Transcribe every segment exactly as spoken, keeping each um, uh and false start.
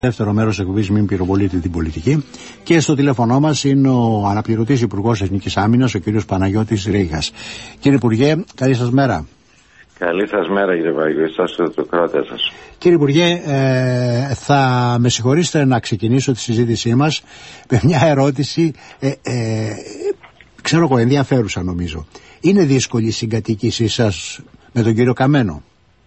Δεύτερο μέρος εκπομπής Μην Πυροβολείτε την Πολιτική. Και στο τηλέφωνο μας είναι ο αναπληρωτής Υπουργός Εθνικής Άμυνας, ο κ. Παναγιώτης Ρήγας. Κύριε Υπουργέ, καλή σας μέρα. Καλή σας μέρα, κύριε Βάγιο, εσάς και το κράτο σας. Κύριε Υπουργέ, ε, θα με συγχωρήσετε να ξεκινήσω τη συζήτησή μας με μια ερώτηση, ε, ε, ξέρω εγώ, ενδιαφέρουσα νομίζω. Είναι δύσκολη η συγκατοίκησή σας με τον κύριο Καμένο?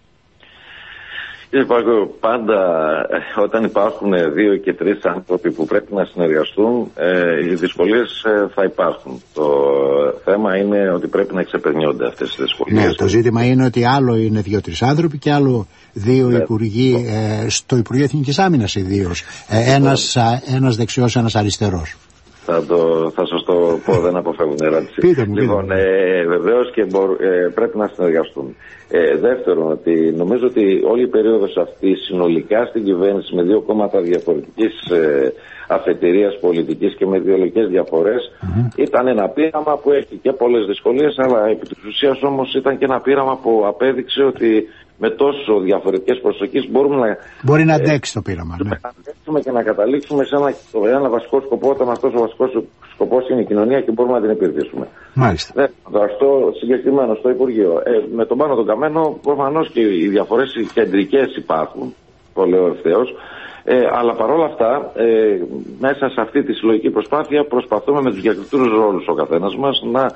Κύριε Παγκό, πάντα όταν υπάρχουν δύο και τρεις άνθρωποι που πρέπει να συνεργαστούν, ε, οι δυσκολίες ε, θα υπάρχουν. Το θέμα είναι ότι πρέπει να ξεπερνιόνται αυτές οι δυσκολίες. Ναι, το ζήτημα είναι ότι άλλο είναι δύο-τρεις άνθρωποι και άλλο δύο ναι. υπουργοί, ε, στο Υπουργείο Εθνικής Άμυνας ιδίως. Ε, ένας, ένας δεξιός, ένας αριστερός. Θα, το, θα σας το πω, δεν αποφεύγουν ερώτηση. Πείτε μου, λοιπόν, πείτε μου. Ε, βεβαίως και μπορ, ε, πρέπει να συνεργαστούν. Ε, δεύτερον, ότι νομίζω ότι όλη η περίοδος αυτή συνολικά στην κυβέρνηση με δύο κόμματα διαφορετικής ε, αφετηρίας πολιτικής και με ιδεολογικές διαφορές mm-hmm. ήταν ένα πείραμα που έχει και πολλές δυσκολίες, αλλά επί της ουσίας όμως ήταν και ένα πείραμα που απέδειξε ότι με τόσο διαφορετικές προσδοκίες μπορούμε να... Μπορεί να αντέξει το πείραμα. Ναι. Να αντέξουμε και να καταλήξουμε σε ένα, ένα βασικό σκοπό, όταν αυτός ο βασικός σκοπός είναι η κοινωνία και μπορούμε να την υπηρετήσουμε. Μάλιστα. Ναι, αυτό συγκεκριμένο στο Υπουργείο. Ε, με τον Πάνο τον Καμένο προφανώς και οι διαφορές οι κεντρικές υπάρχουν, το λέω ευθέως. Ε, αλλά παρόλα αυτά, ε, μέσα σε αυτή τη συλλογική προσπάθεια προσπαθούμε με τους διακριτούς ρόλους ο καθένας μας να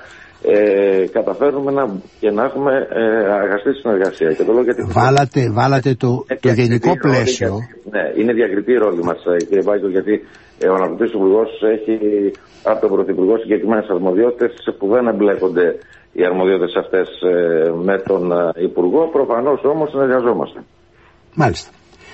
ε, καταφέρουμε να, και να έχουμε ε, αγαστή συνεργασία. Και το λέω γιατί βάλατε, βάλατε το, ε, το γενικό πλαίσιο. Γιατί, ναι, είναι διακριτή η ρόλη μας, κύριε Βάγιο, γιατί ε, ο αναπληρωτής υπουργός έχει από τον Πρωθυπουργό συγκεκριμένες αρμοδιότητες που δεν εμπλέκονται οι αρμοδιότητες αυτές ε, με τον ε, Υπουργό. Προφανώς όμως συνεργαζόμαστε. Μάλιστα.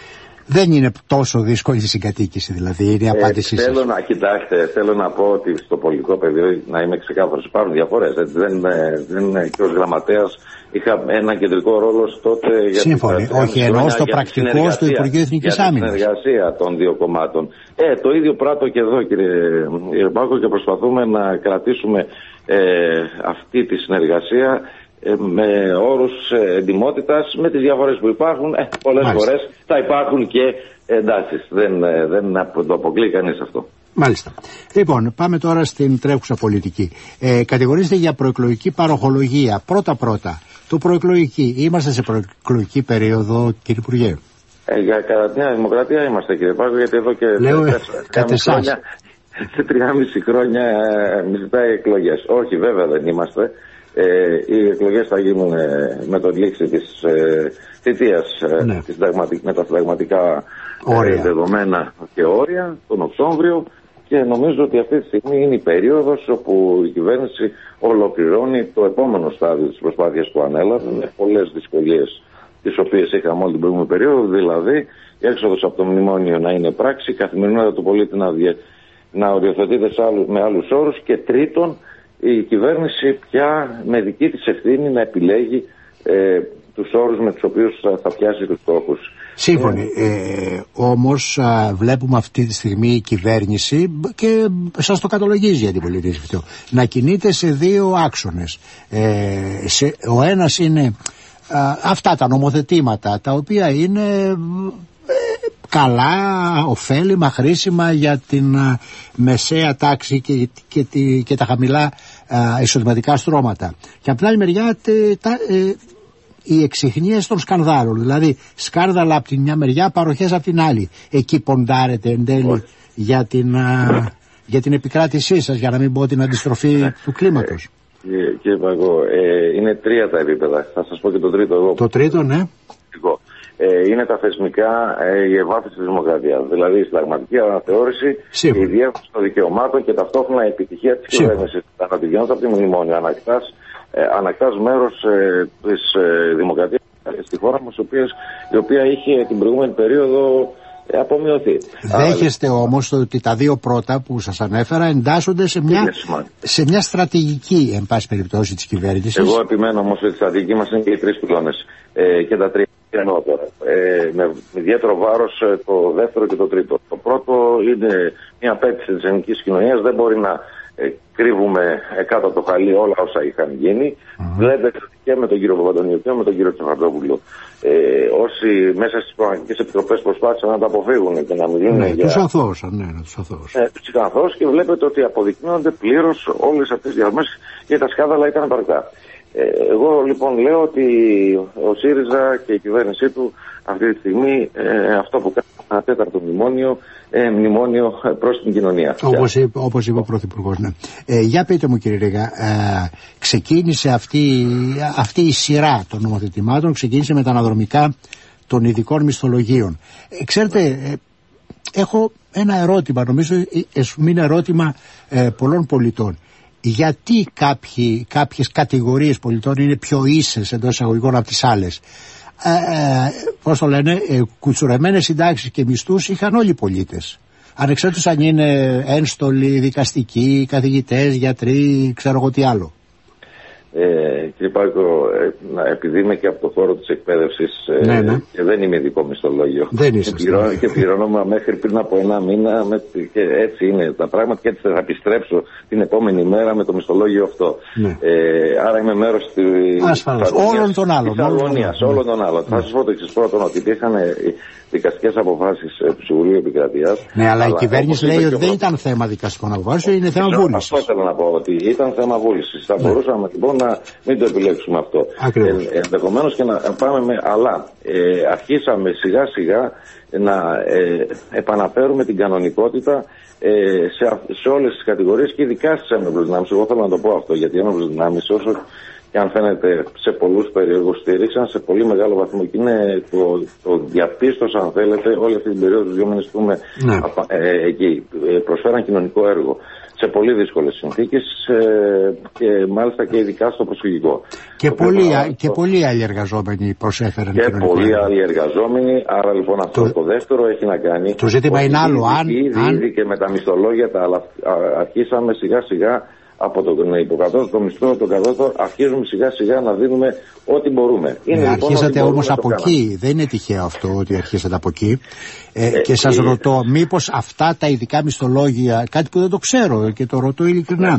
Δεν είναι τόσο δύσκολη η συγκατοίκηση, δηλαδή, είναι η απάντησή ε, σας. Θέλω να, κοιτάξτε, θέλω να πω ότι στο πολιτικό πεδίο, να είμαι ξεκάθαρος, υπάρχουν διαφορές. Δεν, δεν, και ως γραμματέας είχα ένα κεντρικό ρόλο τότε. Σύμφωνοι, όχι, ενώ στο πρακτικό στο Υπουργείο Εθνικής Άμυνας. Για τη συνεργασία των δύο κομμάτων. Ε, το ίδιο πράττω και εδώ, κύριε Μπάκο, και προσπαθούμε να κρατήσουμε ε, αυτή τη συνεργασία με όρους εντιμότητας, με τις διαφορές που υπάρχουν. Ε, πολλές Μάλιστα. φορές θα υπάρχουν και εντάσεις. Δεν, δεν το αποκλεί κανείς αυτό. Μάλιστα. Λοιπόν, πάμε τώρα στην τρέχουσα πολιτική. Ε, κατηγορίζεται για προεκλογική παροχολογία. Πρώτα-πρώτα, το προεκλογική. Είμαστε σε προεκλογική περίοδο, κύριε Υπουργέ? Ε, για κατά τη Νέα Δημοκρατία είμαστε, κύριε Πάγο, γιατί εδώ και χρόνια, σε τρία χρόνια μη ζητάει εκλογές. Όχι, βέβαια δεν είμαστε. Ε, οι εκλογές θα γίνουν ε, με τον λήξη της ε, θητείας ε, ναι. της με τα συνταγματικά ε, δεδομένα και όρια τον Οκτώβριο, και νομίζω ότι αυτή τη στιγμή είναι η περίοδος όπου η κυβέρνηση ολοκληρώνει το επόμενο στάδιο της προσπάθειας που ανέλαβε, με πολλές δυσκολίες τις οποίες είχαμε όλη την προηγούμενη περίοδο, δηλαδή η έξοδος από το μνημόνιο να είναι πράξη, η καθημερινότητα του πολίτη να, διε, να οριοθετείται με άλλους όρους, και τρίτον, η κυβέρνηση πια με δική της ευθύνη να επιλέγει ε, τους όρους με τους οποίους θα, θα πιάσει τους στόχους. Σύμφωνοι. Ε, ε, όμως α, βλέπουμε αυτή τη στιγμή η κυβέρνηση, και σας το καταλογίζει για την πολιτική αυτό, να κινείται σε δύο άξονες. Ε, σε, ο ένας είναι α, αυτά τα νομοθετήματα, τα οποία είναι καλά, ωφέλιμα, χρήσιμα για την α, μεσαία τάξη και, και, και, και τα χαμηλά α, εισοδηματικά στρώματα. Και από την άλλη μεριά τε, τα, ε, οι εξιχνίες των σκανδάλων, δηλαδή σκάνδαλα από την μια μεριά, παροχές από την άλλη. Εκεί ποντάρετε εν τέλει για την, α, για την επικράτησή σας, για να μην πω την αντιστροφή ε, του κλίματος. Ε, κύριε Παγκό, ε, είναι τρία τα επίπεδα. Θα σας πω και το τρίτο εγώ. Το τρίτο, ναι. Ε, είναι τα θεσμικά, ε, η ευάθυνση της δημοκρατίας. Δηλαδή η συνταγματική αναθεώρηση, Σύμφωνα. η διεύθυνση των δικαιωμάτων και ταυτόχρονα η επιτυχία της κυβέρνησης. Αναπηγαίνοντας από τη μνημόνιο, ανακτάς, ε, ανακτάς μέρος ε, της ε, δημοκρατίας στη χώρα μας, η οποία είχε την προηγούμενη περίοδο ε, απομειωθεί. Δέχεστε Άρα, όμως ότι τα δύο πρώτα που σας ανέφερα εντάσσονται σε μια, σε μια στρατηγική, εν πάση περιπτώσει, της κυβέρνησης. Εγώ επιμένω όμως ότι η στρατηγική μας είναι και οι τρεις πυλώνες ε, και τα τρία. Ε, με ιδιαίτερο βάρος το δεύτερο και το τρίτο. Το πρώτο είναι μια απέτηση της ελληνικής κοινωνίας, δεν μπορεί να ε, κρύβουμε κάτω από το χαλί όλα όσα είχαν γίνει. Mm-hmm. Βλέπετε και με τον κύριο Παπαντονίου και με τον κύριο Τσοχαρτόπουλο, ε, όσοι μέσα στις προγραμματικές επιτροπές προσπάθησαν να τα αποφύγουν και να μιλούν ναι, για... Τους αθώωσαν, ναι, τους αθώωσαν. Ε, τους αθώωσαν και βλέπετε ότι αποδεικνύονται πλήρως όλες αυτές τις διαδρομές και τα σκάνδαλα ήταν υπαρκτά. Ε, εγώ λοιπόν λέω ότι ο ΣΥΡΙΖΑ και η κυβέρνησή του αυτή τη στιγμή ε, αυτό που κάνει ένα τέταρτο μνημόνιο, ε, μνημόνιο προς την κοινωνία. Όπως είπε, όπως είπε ο Πρωθυπουργός, ναι. Ε, για πείτε μου κύριε Ρίγα, ε, ξεκίνησε αυτή, αυτή η σειρά των νομοθετημάτων, ξεκίνησε με τα αναδρομικά των ειδικών μισθολογίων. Ε, ξέρετε, ε, έχω ένα ερώτημα, νομίζω είναι ερώτημα ε, πολλών πολιτών. Γιατί κάποιοι, κάποιες κατηγορίες πολιτών είναι πιο ίσες εντός εισαγωγικών από τις άλλες. Ε, ε, πώς το λένε, ε, κουτσουρεμένες συντάξεις και μισθούς είχαν όλοι οι πολίτες. Ανεξάρτητος αν είναι ένστολοι, δικαστικοί, καθηγητές, γιατροί, ξέρω εγώ τι άλλο. Ε, κύριε Πάκο, ε, επειδή είμαι και από το χώρο της εκπαίδευσης ε, ναι, ναι. και δεν είμαι ειδικό μισθολόγιο δεν και, πληρώνω, και πληρώνομαι μέχρι πριν από ένα μήνα με, και έτσι είναι τα πράγματα και έτσι θα επιστρέψω την επόμενη μέρα με το μισθολόγιο αυτό. Ναι. Ε, άρα είμαι μέρος της όλων των άλλων. Αγωνίας, ναι. όλων των άλλων. Ναι. Θα σας πω το εξής: πρώτον, ότι υπήρχαν δικαστικές αποφάσεις του Συμβουλίου Επικρατείας. Ναι, αλλά, αλλά η κυβέρνηση λέει ότι δεν ήταν θέμα δικαστικών αποφάσεων, είναι θέμα βούλησης. Αυτό θέλω να πω, ότι ήταν θέμα βούλησης. Θα ναι. μπορούσαμε λοιπόν να μην το επιλέξουμε αυτό. Ε, ενδεχομένως και να πάμε με. Αλλά ε, αρχίσαμε σιγά σιγά να ε, επαναφέρουμε την κανονικότητα ε, σε, σε όλες τις κατηγορίες και ειδικά στις έμεινες δυνάμεις. Εγώ θέλω να το πω αυτό, γιατί οι έμεινες δυνάμεις, όσο και αν φαίνεται σε πολλούς περίεργους, στήριξαν σε πολύ μεγάλο βαθμό και είναι το, το διαπίστωσα, αν θέλετε, όλη αυτή την περίοδο του δύο μήνες που είμαι ναι. ε, εκεί. Ε, προσφέραν κοινωνικό έργο σε πολύ δύσκολες συνθήκες ε, και μάλιστα και ειδικά στο προσφυγικό. Και, πολλοί, και πολλοί άλλοι εργαζόμενοι προσέφεραν και κοινωνικό έργο. Και πολλοί άλλοι εργαζόμενοι, άρα λοιπόν αυτό το, το δεύτερο έχει να κάνει. Το ζήτημα είναι άλλο. Αν, ήδη, αν... ήδη και με τα μισθολόγια τα, αρχίσαμε σιγά σιγά από τον υποκατώτατο, το μισθό, το κατώτατο, αρχίζουμε σιγά σιγά να δίνουμε ό,τι μπορούμε. Είναι ναι, λοιπόν αρχίσατε όμως από εκεί, δεν είναι τυχαίο αυτό ότι αρχίσατε από εκεί. Ε, ε, και σας ε, ρωτώ, μήπως αυτά τα ειδικά μισθολόγια, κάτι που δεν το ξέρω και το ρωτώ ειλικρινά,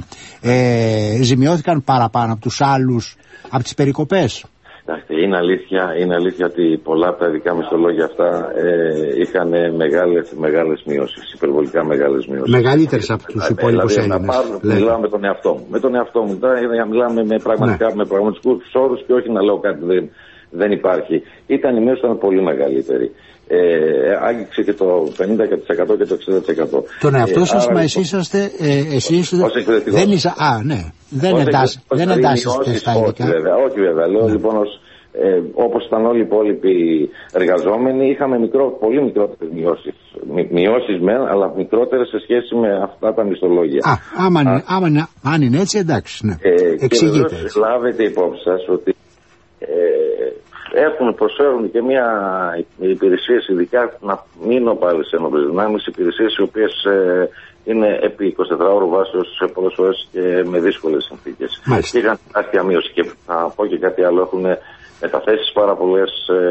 ε, ζημιώθηκαν παραπάνω από τους άλλους, από τις περικοπές? Είναι αλήθεια, είναι αλήθεια ότι πολλά από τα ειδικά μισθολόγια αυτά ε, είχαν μεγάλες, μεγάλες μειώσεις, υπερβολικά μεγάλες μειώσεις. Μεγαλύτερες από τους υπόλοιπους δηλαδή, Έλληνες. Μιλάω με τον εαυτό μου. Με τον εαυτό μου τώρα μιλάμε με, πραγματικά, ναι. με πραγματικούς όρους και όχι να λέω κάτι δεν, δεν υπάρχει. Ήταν η μείωση ήταν πολύ μεγαλύτερη. Ε, άγγιξε και το πενήντα τοις εκατό και το εξήντα τοις εκατό. Τον εαυτό σας, ε, μα εσείς είσαστε, ε, εσείς δεν είσαι, α, ναι, δεν εντάσσεστε στα ειδικά. Όχι βέβαια, όχι βέβαια, λέω ναι. λοιπόν ως, ε, όπως ήταν όλοι οι υπόλοιποι εργαζόμενοι, είχαμε μικρό, πολύ μικρότερες μειώσεις. Μειώσεις μεν, αλλά μικρότερες σε σχέση με αυτά τα μισθολόγια. Α, άμα, α, άμα, άμα, αν είναι έτσι, εντάξει, ναι. Ε, εξηγείτε. Και λάβετε υπόψη σας ότι ε, έχουν, προσφέρουν και μια υπηρεσίες, ειδικά να μείνω πάλι σε ενόπλες δυνάμεις, υπηρεσίες οι οποίες ε, είναι επί εικοσιτετράωρου βάσεως σε πολλές φορές και με δύσκολες συνθήκες. Και είχαν τεράστια μείωση. Και θα πω και κάτι άλλο, έχουν μεταθέσεις πάρα πολλές,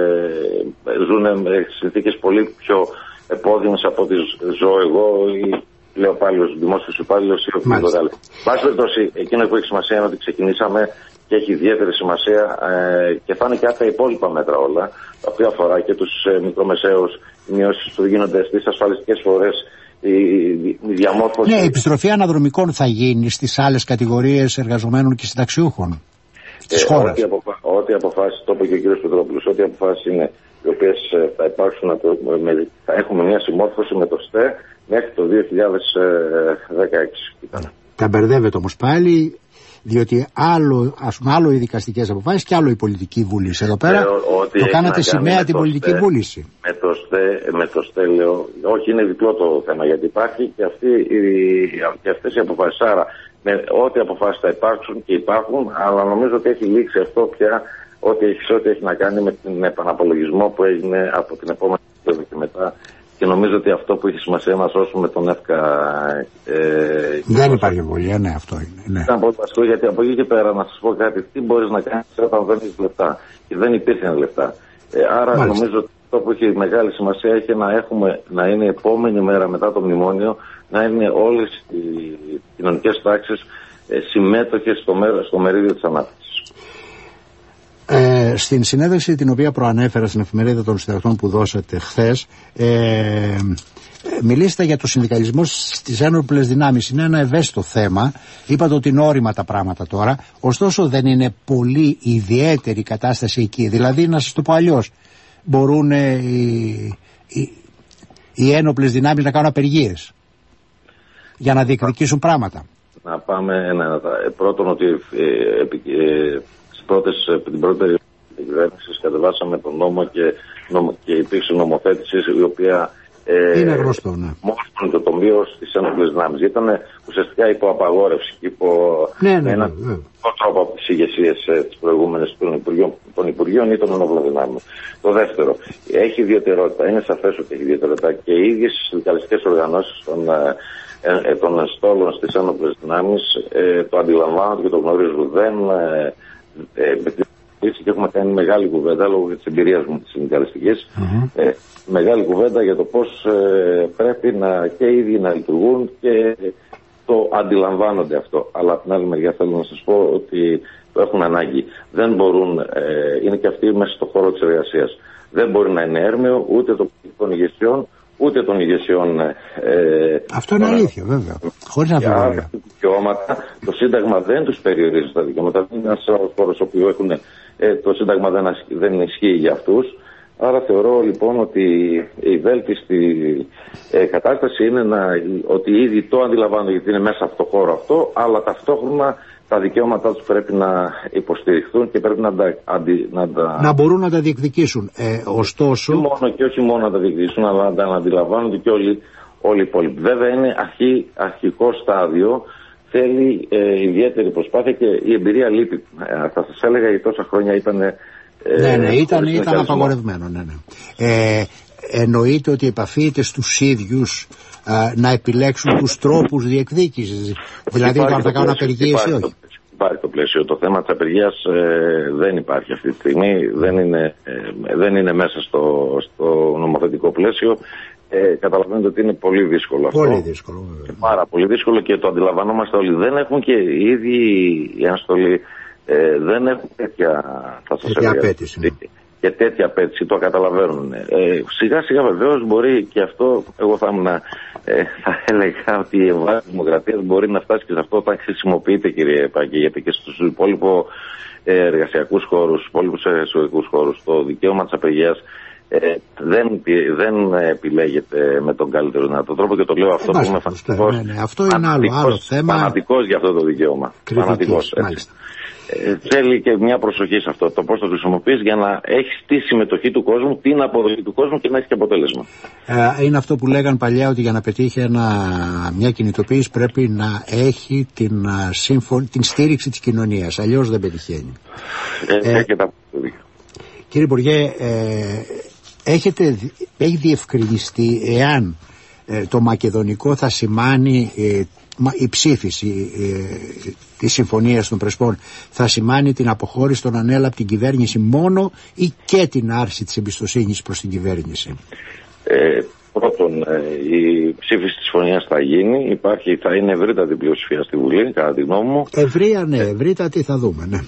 ε, ζουν με συνθήκες πολύ πιο επώδυνες από ό,τι ζω εγώ ή λέω πάλι ως δημόσιος υπάλληλος ή οποιοδήποτε άλλο. Βάση περιπτώσει, εκείνο που έχει σημασία είναι ότι ξεκινήσαμε και έχει ιδιαίτερη σημασία ε, και θα είναι και τα υπόλοιπα μέτρα όλα, τα οποία αφορά και τους ε, μικρομεσαίους, οι μειώσεις που γίνονται στις ασφαλιστικές φορές, η, η διαμόρφωση. Ναι, η επιστροφή αναδρομικών θα γίνει στις άλλες κατηγορίες εργαζομένων και συνταξιούχων της ε, χώρας. Ό,τι, αποφα... ό,τι αποφάσεις, το είπε και ο κ. Πετρόπουλος, ό,τι αποφάσεις είναι οι οποίες ε, θα υπάρξουν, με, θα έχουμε μια συμμόρφωση με το ΣΤΕ μέχρι το δύο χιλιάδες δεκαέξι. Τα μπερδεύεται όμως πάλι. Διότι άλλο, ας πούμε, άλλο οι δικαστικές αποφάσεις και άλλο η πολιτική βούληση. Εδώ πέρα ε, το κάνατε σημαία την πολιτική στε, βούληση. Με το ΣΤΕ, με το ΣΤΕ λέω, όχι είναι διπλό το θέμα, γιατί υπάρχει και, αυτή, η, και αυτές οι αποφάσεις. Άρα με ό,τι αποφάσεις θα υπάρξουν και υπάρχουν, αλλά νομίζω ότι έχει λήξει αυτό πια, ό,τι έχει, ό,τι έχει να κάνει με τον επαναπολογισμό που έγινε από την επόμενη και μετά. Και νομίζω ότι αυτό που έχει σημασία να σώσουμε τον ΕΦΚΑ. Ε, δεν υπάρχει εμβολία, ναι, αυτό είναι. Ναι. Ήταν πολύ βασικό, γιατί από εκεί και πέρα να σας πω κάτι, τι μπορείς να κάνεις όταν δεν έχεις λεφτά. Και δεν υπήρχαν λεφτά. Ε, άρα Μάλιστα. νομίζω ότι αυτό που έχει μεγάλη σημασία έχει να, έχουμε, να είναι η επόμενη μέρα μετά το μνημόνιο, να είναι όλες οι κοινωνικές τάξεις ε, συμμέτοχες στο, στο μερίδιο της ανάπτυξης. Ε, στην συνέντευξη την οποία προανέφερα στην εφημερίδα των συντακτών που δώσατε χθες, ε, μιλήσατε για το συνδικαλισμό στις ένοπλες δυνάμεις. Είναι ένα ευαίσθητο θέμα. Είπατε ότι είναι όρημα τα πράγματα τώρα. Ωστόσο δεν είναι πολύ ιδιαίτερη η κατάσταση εκεί. Δηλαδή, να σας το πω αλλιώς, μπορούν ε, οι, οι, οι ένοπλες δυνάμεις να κάνουν απεργίες για να διεκδικήσουν πράγματα. Να πάμε ένα, πρώτον ότι ε, ε, Πρώτες, την πρώτη περίοδο της κυβέρνησης κατεβάσαμε τον νόμο και, νομο, και υπήρξε νομοθέτηση η οποία ε, είναι γνωστό, ναι. μόφωνε το τομείο στις ένοπλες δυνάμεις. Ήταν ουσιαστικά υπό απαγόρευση και υπό ναι, ναι, έναν ναι, ναι. τρόπο από τις ηγεσίες ε, τις προηγούμενες των Υπουργείων, των Υπουργείων ή των ενόπλων δυνάμεων. Το δεύτερο, έχει ιδιαιτερότητα, είναι σαφές ότι έχει ιδιαιτερότητα και οι ίδιες συνδικαλιστικές οργανώσεις των ε, ε, των στόλων στις ένοπλες δυνάμεις ε, το αντιλαμβάνονται και το γνωρίζουν. Δεν ε, Ε, και έχουμε κάνει μεγάλη κουβέντα λόγω της εμπειρίας μου της συνδικαλιστικής, mm-hmm. ε, μεγάλη κουβέντα για το πώς ε, πρέπει να και οι ίδιοι να λειτουργούν και το αντιλαμβάνονται αυτό. Αλλά από την άλλη μεριά θέλω να σας πω ότι το έχουν ανάγκη. Δεν μπορούν, ε, είναι και αυτοί μέσα στον χώρο της εργασίας. Δεν μπορεί να είναι έρμεο ούτε των ηγεσιών ούτε των ηγεσιών. Ε, αυτό είναι αλήθεια, βέβαια. Χωρίς να αμφιβολία. Δικαιώματα, το Σύνταγμα δεν τους περιορίζει τα δικαιώματα. Δεν είναι ένας χώρος όπου έχουν, ε, το Σύνταγμα δεν, δεν ισχύει για αυτούς. Άρα θεωρώ λοιπόν ότι η βέλτιστη ε, κατάσταση είναι να, ότι ήδη το αντιλαμβάνονται γιατί είναι μέσα από το χώρο αυτό, αλλά ταυτόχρονα τα δικαιώματά τους πρέπει να υποστηριχθούν και πρέπει να τα, αντι, να, τα... να μπορούν να τα διεκδικήσουν. Ε, ωστόσο... Και, μόνο, και όχι μόνο να τα διεκδικήσουν, αλλά να τα αντιλαμβάνονται και όλοι, όλοι οι υπόλοιποι. Βέβαια είναι αρχή, αρχικό στάδιο, θέλει ε, ιδιαίτερη προσπάθεια και η εμπειρία λείπει. Ε, θα σας έλεγα γιατί τόσα χρόνια ήταν... Ε, ναι, ναι, ήταν, ήταν απαγορευμένο. Ναι, ναι. Ε, εννοείται ότι επαφείται στους ίδιους α, να επιλέξουν τους τρόπους διεκδίκησης. Δηλαδή όταν θα κάνουν απεργίες ή όχι. Υπάρχει το πλαίσιο. Το θέμα της απεργίας ε, δεν υπάρχει αυτή τη στιγμή. Δεν είναι, ε, δεν είναι μέσα στο, στο νομοθετικό πλαίσιο. Ε, καταλαβαίνετε ότι είναι πολύ δύσκολο αυτό. Πολύ δύσκολο. Πάρα πολύ δύσκολο και το αντιλαμβανόμαστε όλοι. Δεν έχουν και οι ίδιοι οι αναστολοί ε, δεν έχουν τέτοια, θα σας τέτοια απέτηση. Ναι. Και τέτοια απέτηση, το καταλαβαίνουν. Ε, σιγά σιγά βεβαίως μπορεί και αυτό, εγώ θα, ήμουν, ε, θα έλεγα ότι η ευβάθυνση δημοκρατίας μπορεί να φτάσει και σε αυτό όταν χρησιμοποιείται, κύριε Πάκη, γιατί και στους υπόλοιπους ε, εργασιακούς χώρους, στους υπόλοιπους εσωτερικούς χώρους, το δικαίωμα της απεργίας ε, δεν, δεν επιλέγεται με τον καλύτερο δυνατό τρόπο και το λέω αυτό ε, που είμαι φανατικός. Ναι, ναι, αυτό είναι άλλο, άλλο θέμα. Φανατικός για αυτό το δικαίωμα. Φανατικός, Ε, θέλει και μια προσοχή σε αυτό, το πώς το χρησιμοποιείς για να έχεις τη συμμετοχή του κόσμου, την αποδοχή του κόσμου και να έχεις και αποτέλεσμα. Ε, είναι αυτό που λέγαν παλιά ότι για να πετύχει ένα, μια κινητοποίηση πρέπει να έχει την, σύμφων, την στήριξη της κοινωνίας, αλλιώς δεν πετυχαίνει. Ε, ε, και τα... Κύριε Υπουργέ, ε, έχετε, έχει διευκρινιστεί εάν ε, το μακεδονικό θα σημάνει ε, η ψήφιση ε, της Συμφωνίας των Πρεσπών θα σημάνει την αποχώρηση των ΑΝΕΛ από την κυβέρνηση μόνο ή και την άρση της εμπιστοσύνης προς την κυβέρνηση? Ε, πρώτον, ε, η ψήφιση της συμφωνίας θα γίνει, υπάρχει, θα είναι ευρύτατη πλειοψηφία στη Βουλή, κατά τη γνώμη μου. Ευρεία, ναι, ευρύτατη θα δούμε, ναι.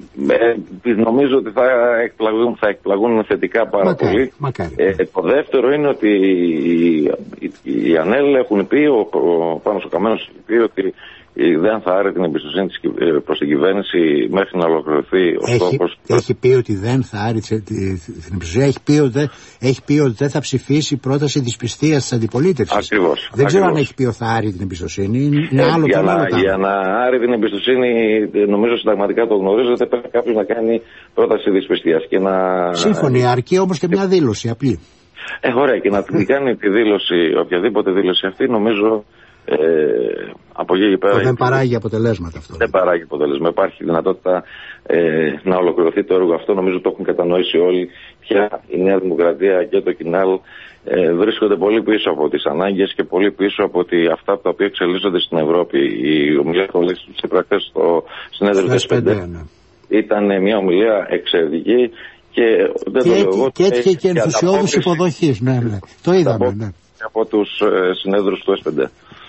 Ε, νομίζω ότι θα εκπλαγούν, θα εκπλαγούν θετικά πάρα μακάρι, πολύ. Μακάρι. Ε, το δεύτερο είναι ότι οι, οι, οι ΑΝΕΛ έχουν πει, ο, ο Πάνος ο Καμένος έχει πει ότι δεν θα άρει την εμπιστοσύνη προς την κυβέρνηση μέχρι να ολοκληρωθεί ο έχει, στόχος. Έχει πει ότι δεν θα άρει την εμπιστοσύνη. Έχει πει ότι, έχει πει ότι δεν θα ψηφίσει πρόταση δυσπιστίας της αντιπολίτευσης. Ακριβώς. Δεν ξέρω ακριβώς. αν έχει πει ότι θα άρει την εμπιστοσύνη. Είναι ε, άλλο για, το να, άλλο για να άρει την εμπιστοσύνη, νομίζω συνταγματικά το γνωρίζετε, πρέπει κάποιος να κάνει πρόταση δυσπιστίας. Και να... Σύμφωνοι, αρκεί όμως και μια δήλωση απλή. Ε, ωραία, και να την κάνει τη δήλωση, οποιαδήποτε δήλωση αυτή, νομίζω. Ε, από εκεί και πέρα δεν παράγει αποτελέσματα αυτό. Δεν παράγει αποτελέσματα. Υπάρχει δυνατότητα ε, να ολοκληρωθεί το έργο αυτό. Νομίζω το έχουν κατανοήσει όλοι. Πια η Νέα Δημοκρατία και το Κινάλ ε, βρίσκονται πολύ πίσω από τις ανάγκες και πολύ πίσω από ότι αυτά τα οποία εξελίσσονται στην Ευρώπη. Η ομιλία του Αλέξη Τσίπρα στο συνέδριο της πέντε ήταν μια ομιλία εξαιρετική Και, δεν και, το έτυχε, λέω, και έτυχε και ενθουσιώδης υποδοχής. Ναι, ναι. Το είδαμε. Ναι. Από τους ε, συνέδρους του ες πέντε.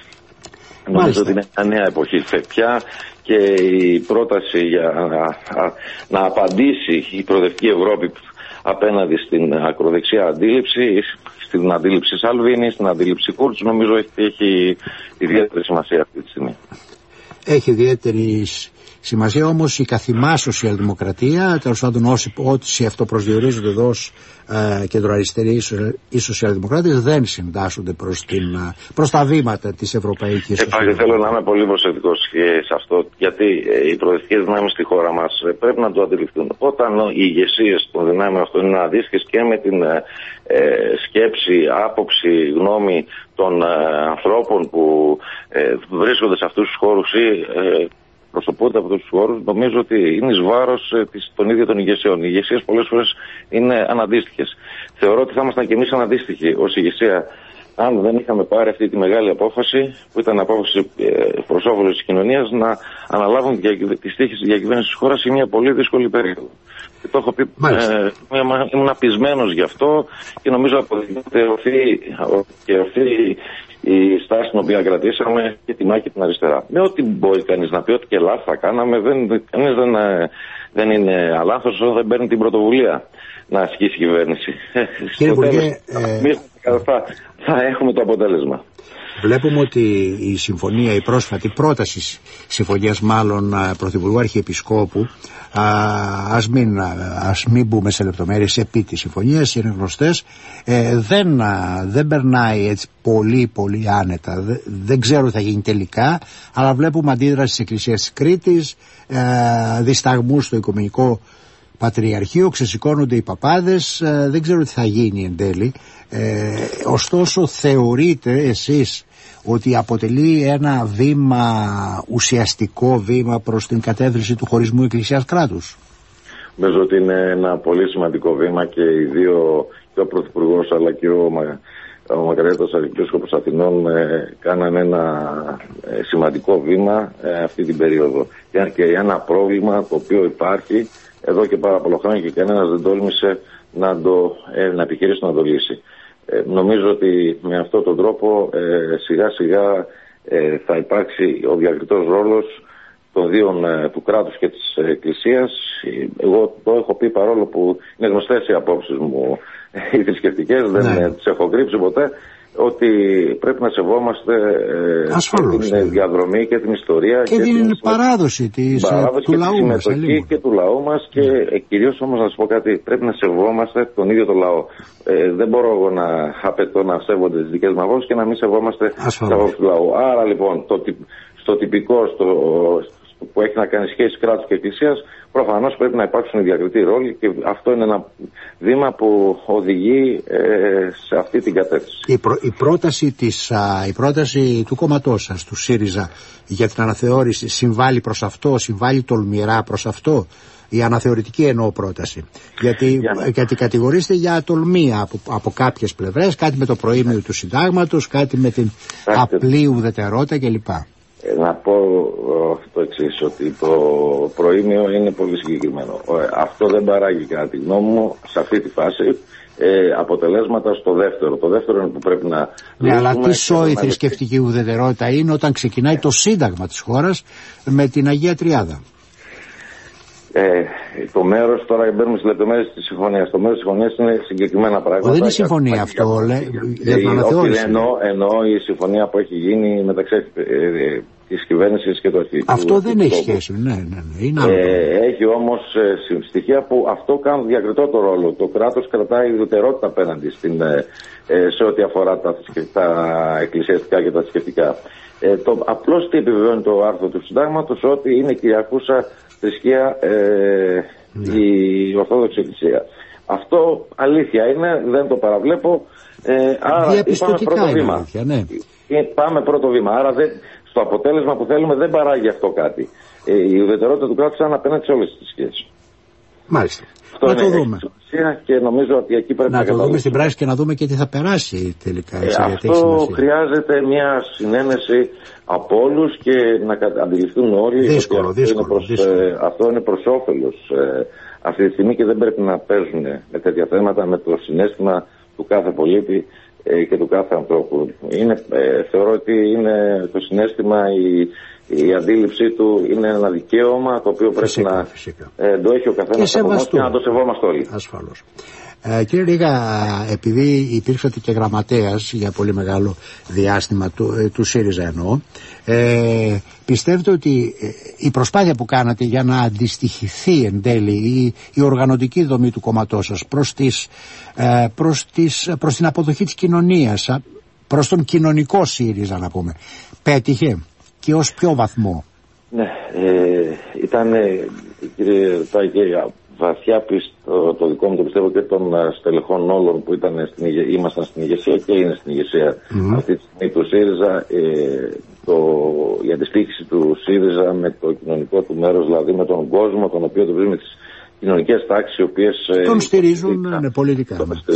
Νομίζω ότι είναι μια νέα εποχή πια και η πρόταση για να, να απαντήσει η προοδευτική Ευρώπη απέναντι στην ακροδεξιά αντίληψη, στην αντίληψη Σαλβίνη, στην αντίληψη Κούρτς, νομίζω έχει, έχει ιδιαίτερη σημασία αυτή τη στιγμή. Έχει ιδιαίτερη σημασία όμως η καθημά σοσιαλδημοκρατία, τέλος πάντων όσοι αυτοπροσδιορίζονται εδώ ως ε, κεντροαριστεροί οι σοσιαλδημοκράτες δεν συντάσσονται προς, την, προς τα βήματα της ευρωπαϊκής. Ε, θέλω να είμαι πολύ προσεκτικός σε αυτό, γιατί ε, οι προοδευτικές δυνάμεις στη χώρα μας ε, πρέπει να το αντιληφθούν. Όταν οι ηγεσίες των δυνάμεων αυτών είναι αντίστοιχες και με την ε, ε, σκέψη, άποψη, γνώμη των ε, ανθρώπων που ε, βρίσκονται σε αυτούς τους χώρους ή ε, προσωπούνται από τους χώρους, νομίζω ότι είναι εις βάρος ε, της, των ίδιων των ηγεσιών. Οι ηγεσίες πολλές φορές είναι αναντίστοιχες. Θεωρώ ότι θα ήμασταν και εμείς αναντίστοιχοι ως ηγεσία αν δεν είχαμε πάρει αυτή τη μεγάλη απόφαση, που ήταν απόφαση ε, προς όφελος της κοινωνίας, να αναλάβουν τις τύχες της διακυβέρνησης της χώρας σε μια πολύ δύσκολη περίοδο. Και το έχω πει, ε, ήμουν απεισμένος γι' αυτό και νομίζω αποδεικνύεται ότι αυτή η στάση την οποία κρατήσαμε και τη μάχη την αριστερά. Με ό,τι μπορεί κανείς να πει, ότι και λάθος θα κάναμε, δεν, κανείς δεν, δεν είναι αλάθος όσο δεν παίρνει την πρωτοβουλία να ασκήσει η κυβέρνηση. Κύριε Υπουργέ, ε... θα, θα έχουμε το αποτέλεσμα. Βλέπουμε ότι η συμφωνία, η πρόσφατη πρόταση συμφωνίας μάλλον Πρωθυπουργού Αρχιεπισκόπου, α, ας, μην, ας μην μπούμε σε λεπτομέρειες επί της συμφωνίας, είναι γνωστές, ε, δεν, δεν περνάει έτσι πολύ πολύ άνετα, δεν, δεν ξέρω τι θα γίνει τελικά, αλλά βλέπουμε αντίδραση της Εκκλησίας της Κρήτης, ε, δισταγμούς στο Οικουμενικό Πατριαρχείο, ξεσηκώνονται οι παπάδες, ε, δεν ξέρω τι θα γίνει εν τέλει. Ε, ωστόσο θεωρείτε εσείς ότι αποτελεί ένα βήμα, ουσιαστικό βήμα προς την κατεύθυνση του χωρισμού Εκκλησίας κράτους? Νομίζω ότι είναι ένα πολύ σημαντικό βήμα και οι δύο, και ο Πρωθυπουργός αλλά και ο, ο Μακαριώτος Αρχιεπίσκοπος Αθηνών ε, κάνανε ένα ε, σημαντικό βήμα ε, αυτή την περίοδο. Και, και ένα πρόβλημα το οποίο υπάρχει εδώ και πάρα πολλά χρόνια και κανένας δεν τόλμησε να, το, ε, να επιχειρήσει να το λύσει. Ε, νομίζω ότι με αυτόν τον τρόπο ε, σιγά σιγά ε, θα υπάρξει ο διακριτός ρόλος των δύο ε, του κράτους και της Εκκλησίας. Εγώ το έχω πει, παρόλο που είναι γνωστές οι απόψεις μου οι θρησκευτικές, δεν ναι. τις έχω κρύψει ποτέ, ότι πρέπει να σεβόμαστε ε, την ναι. διαδρομή και την ιστορία και, και την, την παράδοση, της, παράδοση του και λαού τη μας συμμετοχή και του λαού μας και ναι. ε, κυρίως όμως να σας πω κάτι, πρέπει να σεβόμαστε τον ίδιο το λαό. Ε, δεν μπορώ εγώ να απαιτώ να σέβονται τις δικές μου απόψεις και να μην σεβόμαστε τις απόψεις του λαού. Άρα λοιπόν το, στο τυπικό, στο, που έχει να κάνει σχέση κράτους και εκκλησίας, προφανώς πρέπει να υπάρξουν διακριτοί ρόλοι και αυτό είναι ένα βήμα που οδηγεί ε, σε αυτή την κατεύθυνση. Η, προ, η, πρόταση της, α, η πρόταση του κόμματός σας, του ΣΥΡΙΖΑ, για την αναθεώρηση συμβάλλει προς αυτό, συμβάλλει τολμηρά προς αυτό? Η αναθεωρητική εννοώ πρόταση. Γιατί, yeah. γιατί κατηγορείστε για ατολμία από, από κάποιες πλευρές, κάτι με το προήμιο yeah. του συντάγματος, κάτι με την yeah. απλή ουδετερότητα κλπ. Να πω το εξής, ότι το προήμιο είναι πολύ συγκεκριμένο. Αυτό δεν παράγει, κατά τη γνώμη μου, σε αυτή τη φάση ε, αποτελέσματα στο δεύτερο. Το δεύτερο είναι που πρέπει να... Ναι, αλλά τι σώη θρησκευτική ουδετερότητα είναι όταν ξεκινάει το σύνταγμα της χώρας με την Αγία Τριάδα? Ε, το μέρος, τώρα μπαίνουμε στις λεπτομέρειες της συμφωνίας. Το μέρος της συμφωνίας είναι συγκεκριμένα πράγματα. Δεν είναι συμφωνία αυτό, λέει, για την αναθεώρηση. Εννοώ, εννοώ η συμφωνία που έχει γίνει μεταξύ ε, ε, της κυβέρνησης και του αρχηγού. Αυτό δεν έχει σχέση, ναι, ναι, ναι. Είναι ε, έχει όμως ε, στοιχεία που αυτό κάνουν διακριτό το ρόλο. Το κράτος κρατάει ιδιαιτερότητα απέναντι στην, ε, ε, σε ό,τι αφορά τα, τα εκκλησιαστικά και τα θρησκευτικά. Ε, το, απλώς τι επιβεβαιώνει το άρθρο του συντάγματος, ότι είναι κυριαρχούσα θρησκεία ε, ναι. η Ορθόδοξη Εκκλησία. Αυτό αλήθεια είναι, δεν το παραβλέπω. Ε, άρα πάμε πρώτο βήμα. Αλήθεια, ναι. Πάμε πρώτο βήμα. Άρα δεν, στο αποτέλεσμα που θέλουμε δεν παράγει αυτό κάτι. Ε, η ουδετερότητα του κράτους είναι απέναντι σε όλες τις θρησκείες. Μάλιστα. Αυτό να είναι το δούμε. Και νομίζω ότι εκεί πρέπει να, να το δούμε στην πράξη και να δούμε και τι θα περάσει τελικά. Ε, αυτό χρειάζεται μια συνένεση από όλους και να αντιληφθούν όλοι. Δύσκολο, ότι δύσκολο, αυτό, είναι προς, δύσκολο. Ε, αυτό είναι προς όφελος ε, αυτή τη στιγμή και δεν πρέπει να παίζουν με τέτοια θέματα με το συναίσθημα του κάθε πολίτη ε, και του κάθε ανθρώπου. Είναι, ε, θεωρώ ότι είναι το συναίσθημα, η, η αντίληψή του είναι ένα δικαίωμα το οποίο πρέπει φυσικά, να φυσικά. Ε, το έχει ο καθένας από εμάς και να το σεβόμαστε όλοι. Ασφαλώς. Ε, κύριε Ρήγα, επειδή υπήρξατε και γραμματέας για πολύ μεγάλο διάστημα του, ε, του ΣΥΡΙΖΑ εννοώ, ε, πιστεύετε ότι ε, η προσπάθεια που κάνατε για να αντιστοιχηθεί εν τέλει η, η οργανωτική δομή του κόμματός σας προς, τις, ε, προς, τις, προς την αποδοχή της κοινωνίας, προς τον κοινωνικό ΣΥΡΙΖΑ να πούμε, πέτυχε και ως ποιο βαθμό? Ναι, ε, ήταν κύριε Τάκη, βαθιά πίστο το δικό μου, το πιστεύω, και των στελεχών όλων που ήταν στην, ήμασταν στην ηγεσία και είναι στην ηγεσία mm. αυτή τη στιγμή του ΣΥΡΙΖΑ, ε, το, η αντιστοίχηση του ΣΥΡΙΖΑ με το κοινωνικό του μέρος, δηλαδή με τον κόσμο, τον οποίο το βρίσκει, με τις κοινωνικές τάξεις οι οποίες τον στηρίζουν ε, πολιτικά.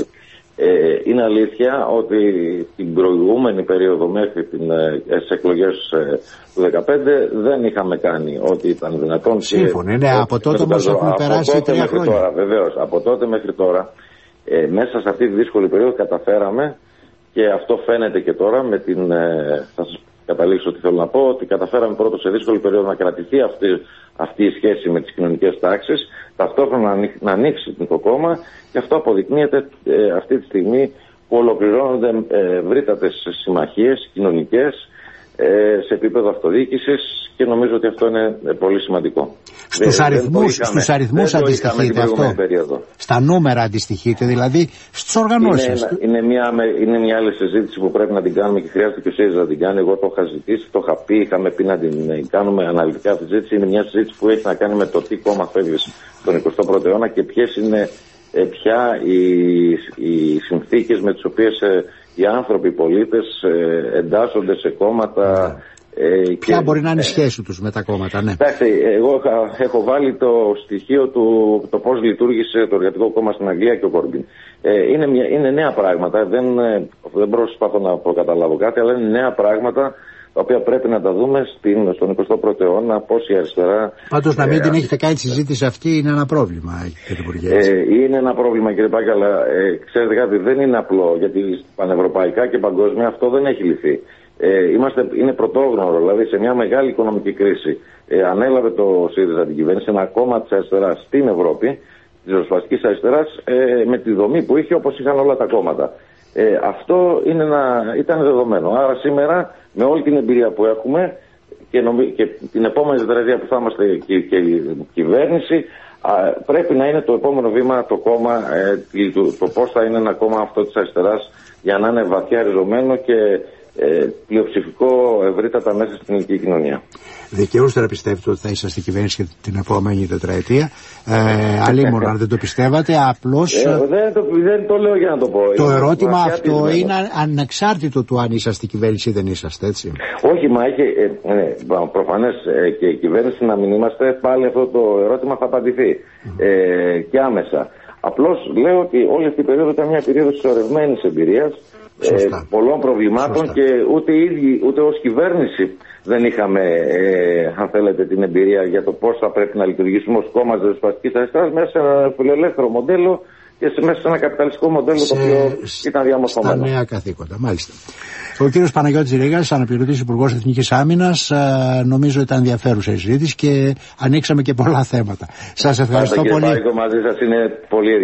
Ε, είναι αλήθεια ότι την προηγούμενη περίοδο μέχρι τις εκλογές ε, του δεκαπέντε δεν είχαμε κάνει ό,τι ήταν δυνατόν. Σύμφωνα, ναι, από τότε όμως έχουμε περάσει τρία χρόνια. Τώρα, βεβαίως, από τότε μέχρι τώρα, ε, μέσα σε αυτή τη δύσκολη περίοδο καταφέραμε, και αυτό φαίνεται και τώρα με την, ε, θα σας καταλήξω ότι θέλω να πω, ότι καταφέραμε πρώτο σε δύσκολη περίοδο να κρατηθεί αυτή, αυτή η σχέση με τις κοινωνικές τάξεις, ταυτόχρονα να, να ανοίξει το κόμμα, και αυτό αποδεικνύεται ε, αυτή τη στιγμή που ολοκληρώνονται ε, ευρύτατες συμμαχίες κοινωνικές ε, σε επίπεδο αυτοδιοίκησης, και νομίζω ότι αυτό είναι ε, πολύ σημαντικό. Στους δεν, αριθμούς, δεν στους αριθμούς αντιστοιχείτε αυτό, περίοδο. Στα νούμερα αντιστοιχείτε, δηλαδή στις οργανώσεις. Είναι, είναι, μια, είναι μια άλλη συζήτηση που πρέπει να την κάνουμε και χρειάζεται και ο ΣΥΡΙΖΑ να την κάνει. Εγώ το είχα ζητήσει, το είχα πει, είχαμε πει να την κάνουμε αναλυτικά αυτή τη συζήτηση. Είναι μια συζήτηση που έχει να κάνει με το τι κόμμα φεύγει στον εικοστό πρώτο αιώνα και ποιες είναι ε, πια οι, οι συνθήκες με τις οποίες ε, οι άνθρωποι, οι πολίτες ε, εντάσσονται σε κόμματα. Yeah. Ε, Ποια και, μπορεί να είναι η σχέση τους με τα κόμματα, ναι. Εντάξει, εγώ έχω βάλει το στοιχείο του το πώς λειτουργήσε το Εργατικό Κόμμα στην Αγγλία και ο Κόρμπιν. Ε, είναι, μια, είναι νέα πράγματα, δεν, δεν προσπαθώ να προκαταλάβω κάτι, αλλά είναι νέα πράγματα τα οποία πρέπει να τα δούμε στην, στον εικοστό πρώτο αιώνα, πώς η αριστερά... Πάντως να μην ε, την έχετε κάνει τη συζήτηση αυτή είναι ένα πρόβλημα, κύριε Υπουργέ. Ε, είναι ένα πρόβλημα, κύριε Πάκη, αλλά ε, ξέρετε κάτι, δεν είναι απλό, γιατί πανευρωπαϊκά και παγκόσμια αυτό δεν έχει λυθεί. Ε, είμαστε, είναι πρωτόγνωρο, δηλαδή σε μια μεγάλη οικονομική κρίση ε, ανέλαβε το ΣΥΡΙΖΑ την κυβέρνηση, ένα κόμμα της αριστεράς στην Ευρώπη, της ριζοσπαστικής αριστεράς, ε, με τη δομή που είχε, όπως είχαν όλα τα κόμματα. Ε, αυτό είναι ένα, ήταν δεδομένο. Άρα σήμερα, με όλη την εμπειρία που έχουμε και, νομι, και την επόμενη τετραετία που θα είμαστε και, και η κυβέρνηση, α, πρέπει να είναι το επόμενο βήμα το κόμμα, ε, το, το πώς θα είναι ένα κόμμα αυτό της αριστεράς για να είναι βαθιά ριζωμένο και Ε, πλειοψηφικό ευρύτατα μέσα στην ελληνική κοινωνία. Δικαιούστε να πιστεύετε ότι θα είσαστε στην κυβέρνηση την επόμενη τετραετία. Ε, Αλλήμον, αν δεν το πιστεύατε, απλώς. Ε, δεν, το, δεν το λέω για να το πω. Το είναι ερώτημα αυτό είναι ανεξάρτητο του αν είσαστε στην κυβέρνηση ή δεν είσαστε, έτσι. Όχι, μα έχει ε, ε, προφανές ε, και η κυβέρνηση να μην είμαστε, πάλι αυτό το ερώτημα θα απαντηθεί mm. ε, και άμεσα. Απλώς λέω ότι όλη αυτή η περίοδο ήταν μια περίοδος συσσωρευμένης εμπειρίας. Ε, πολλών προβλημάτων. Σωστά. Και ούτε οι ίδιοι, ούτε ως κυβέρνηση δεν είχαμε, ε, αν θέλετε, την εμπειρία για το πώς θα πρέπει να λειτουργήσουμε ως κόμμα της ριζοσπαστικής αριστεράς μέσα σε ένα φιλελεύθερο μοντέλο και σε, μέσα σε ένα καπιταλιστικό μοντέλο σε, το οποίο ήταν διαμορφωμένο. Στα νέα καθήκοντα, μάλιστα. Ο κύριος Παναγιώτης Ρήγας, αναπληρωτής Υπουργός Εθνικής Άμυνας, νομίζω ήταν ενδιαφέρουσα η συζήτηση και ανοίξαμε και πολλά θέματα. Σας ευχαριστώ πολύ. Κύριε Πάκη, μαζί σας είναι πολύ